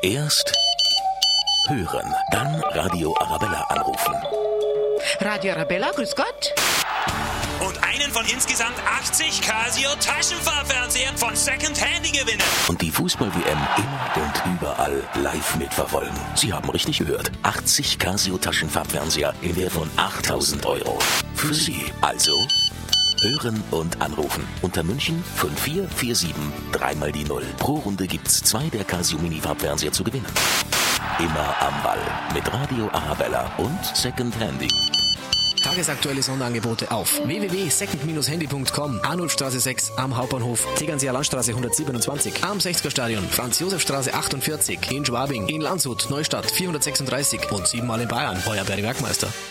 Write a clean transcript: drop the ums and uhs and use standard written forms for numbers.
Erst hören, dann Radio Arabella anrufen. Radio Arabella, grüß Gott. Und einen von insgesamt 80 Casio Taschenfarbfernsehern von Second Handy gewinnen. Und die Fußball-WM immer und überall live mitverfolgen. Sie haben richtig gehört. 80 Casio Taschenfarbfernseher in Wert von 8.000 €. Für Sie also hören und anrufen. Unter München 5447 3 die 0. Pro Runde gibt's 2 der Casio Mini-Farbfernseher zu gewinnen. Immer am Ball mit Radio Arabella und Second Handy. Tagesaktuelle Sonderangebote auf www.second-handy.com, Arnulfstraße 6 am Hauptbahnhof, Tegernseer Landstraße 127, am 60er-Stadion, Franz-Josef-Straße 48, in Schwabing, in Landshut, Neustadt 436 und 7-mal in Bayern. Euer Berry Werkmeister.